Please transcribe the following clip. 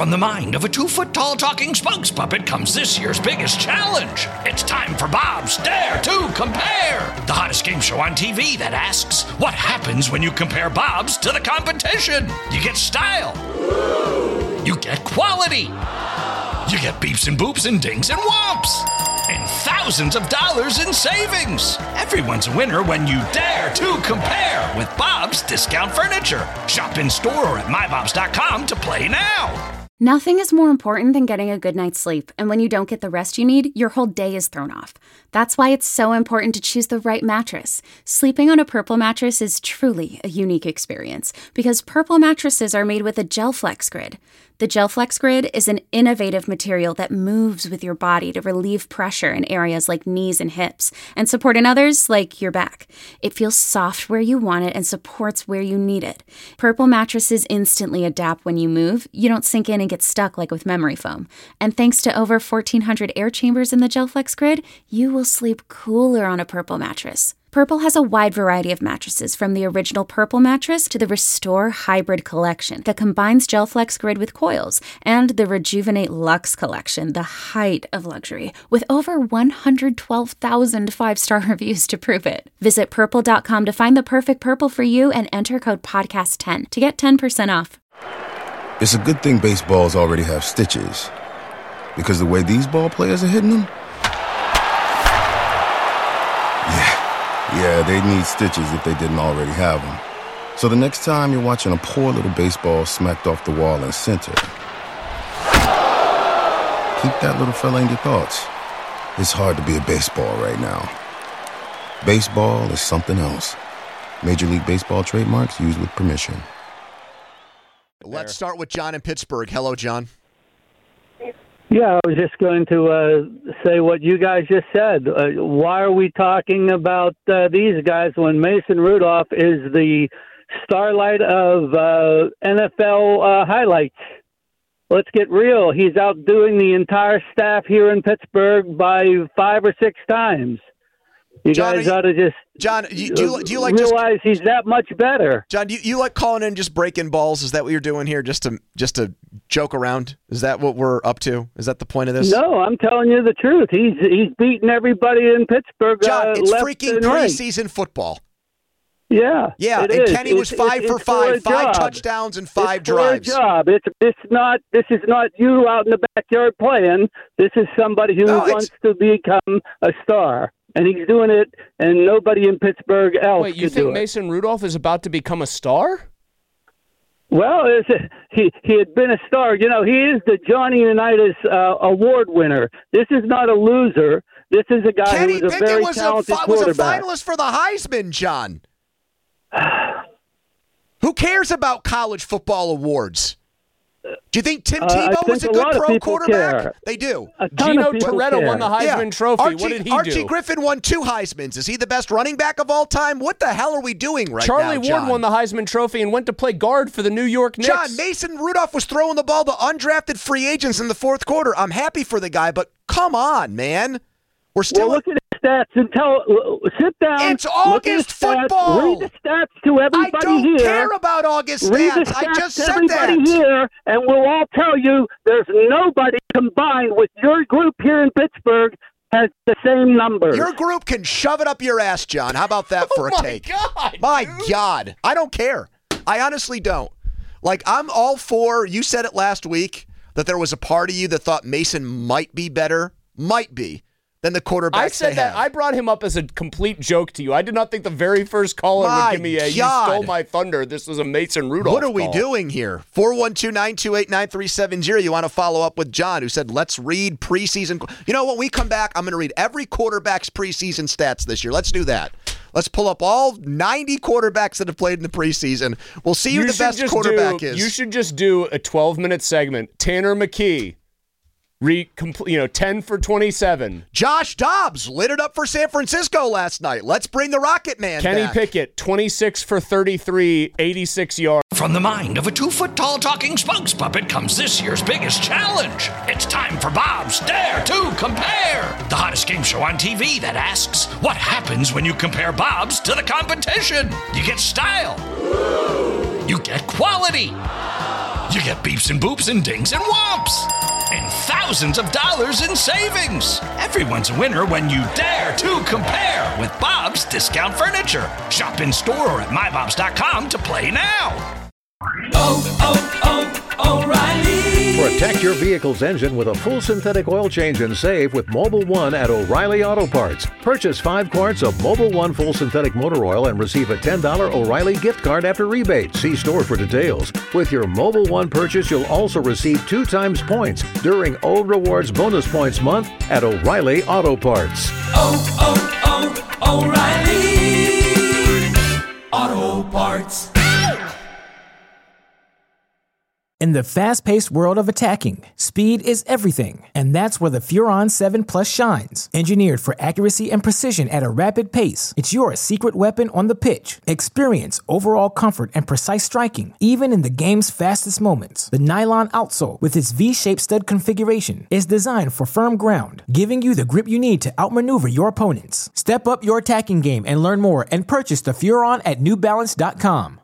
From the mind of a 2-foot-tall talking spokes puppet comes this year's biggest challenge. It's time for Bob's Dare to Compare, the hottest game show on TV that asks, what happens when you compare Bobs to the competition? You get style. You get quality. You get beeps and boops and dings and whomps. And thousands of dollars in savings. Everyone's a winner when you dare to compare with Bob's Discount Furniture. Shop in store or at mybobs.com to play now. Nothing is more important than getting a good night's sleep, and when you don't get the rest you need, your whole day is thrown off. That's why it's so important to choose the right mattress. Sleeping on a Purple mattress is truly a unique experience, because Purple mattresses are made with a GelFlex Grid. The GelFlex Grid is an innovative material that moves with your body to relieve pressure in areas like knees and hips, and support in others like your back. It feels soft where you want it and supports where you need it. Purple mattresses instantly adapt when you move. You don't sink in and get stuck like with memory foam. And thanks to over 1,400 air chambers in the GelFlex Grid, you will sleep cooler on a Purple mattress. Purple has a wide variety of mattresses, from the original Purple mattress to the Restore Hybrid collection that combines GelFlex Grid with coils, and the Rejuvenate Luxe collection, the height of luxury, with over 112,000 5-star reviews to prove it. Visit Purple.com to find the perfect Purple for you and enter code PODCAST10 to get 10% off. It's a good thing baseballs already have stitches, because the way these ball players are hitting them, yeah, they need stitches if they didn't already have them. So the next time you're watching a poor little baseball smacked off the wall in center, keep that little fella in your thoughts. It's hard to be a baseball right now. Baseball is something else. Major League Baseball trademarks used with permission. Let's start with John in Pittsburgh. Hello, John. Yeah, I was just going to say what you guys just said. Why are we talking about these guys when Mason Rudolph is the starlight of NFL highlights? Let's get real. He's outdoing the entire staff here in Pittsburgh by 5 or 6 times. You John, guys ought to just John, do you like realize he's that much better. John, do you like calling in just breaking balls? Is that what you're doing here, just to joke around? Is that what we're up to? Is that the point of this? No, I'm telling you the truth. He's beating everybody in Pittsburgh. John, it's freaking preseason football. Yeah, and is. Kenny was 5 for 5, 5 touchdowns and 5 drives. It's a job. This is not you out in the backyard playing. This is somebody who wants to become a star. And he's doing it, and nobody in Pittsburgh else. Wait, you think Mason Rudolph is about to become a star? Well, he had been a star. You know, he is the Johnny Unitas award winner. This is not a loser. This is a guy who is a very talented quarterback. Was a finalist for the Heisman, John. Who cares about college football awards? Do you think Tim Tebow was a good pro quarterback? Care. They do. Gino Toretta won the Heisman Trophy. What did he do? Archie Griffin won 2 Heismans. Is he the best running back of all time? What the hell are we doing right Charlie now, John? Ward won the Heisman Trophy and went to play guard for the New York Knicks. John, Mason Rudolph was throwing the ball to undrafted free agents in the 4th quarter. I'm happy for the guy, but come on, man. We're still look at his stats and sit down. It's August football. Read the stats to everybody here. I don't care about August stats. I just said everybody that. Here, and we'll all tell you there's nobody combined with your group here in Pittsburgh has the same number. Your group can shove it up your ass, John. How about that for a take? My God. I don't care. I honestly don't. Like, I'm all for, you said it last week, that there was a part of you that thought Mason might be better. Might be. Than the quarterbacks I said that. I brought him up as a complete joke to you. I did not think the very first caller would give me you stole my thunder. This was a Mason Rudolph What are we doing here? 412-928-9370. You want to follow up with John, who said, let's read preseason. You know, when we come back, I'm going to read every quarterback's preseason stats this year. Let's do that. Let's pull up all 90 quarterbacks that have played in the preseason. We'll see who the best quarterback is. You should just do a 12-minute segment. Tanner McKee. 10 for 27. Josh Dobbs lit it up for San Francisco last night. Let's bring the Rocket Man Kenny back. Pickett, 26 for 33, 86 yards. From the mind of a 2-foot-tall talking spokes puppet comes this year's biggest challenge. It's time for Bob's Dare to Compare, the hottest game show on TV that asks, what happens when you compare Bobs to the competition? You get style. You get quality. You get beeps and boops and dings and whomps. And thousands of dollars in savings. Everyone's a winner when you dare to compare with Bob's Discount Furniture. Shop in store or at mybobs.com to play now. O'Reilly. Protect your vehicle's engine with a full synthetic oil change and save with Mobil 1 at O'Reilly Auto Parts. Purchase 5 quarts of Mobil 1 full synthetic motor oil and receive a $10 O'Reilly gift card after rebate. See store for details. With your Mobil 1 purchase, you'll also receive 2 times points during O Rewards Bonus Points Month at O'Reilly Auto Parts. O'Reilly Auto Parts. In the fast-paced world of attacking, speed is everything, and that's where the Furon 7 Plus shines. Engineered for accuracy and precision at a rapid pace, it's your secret weapon on the pitch. Experience overall comfort and precise striking, even in the game's fastest moments. The nylon outsole, with its V-shaped stud configuration, is designed for firm ground, giving you the grip you need to outmaneuver your opponents. Step up your attacking game and learn more and purchase the Furon at NewBalance.com.